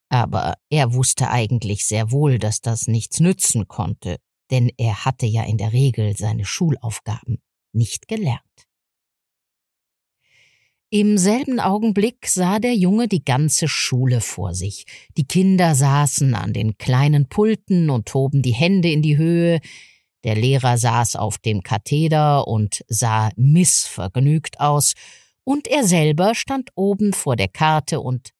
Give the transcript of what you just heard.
Aber er wusste eigentlich sehr wohl, dass das nichts nützen konnte, denn er hatte ja in der Regel seine Schulaufgaben nicht gelernt. Im selben Augenblick sah der Junge die ganze Schule vor sich. Die Kinder saßen an den kleinen Pulten und hoben die Hände in die Höhe. Der Lehrer saß auf dem Katheder und sah missvergnügt aus, und er selber stand oben vor der Karte und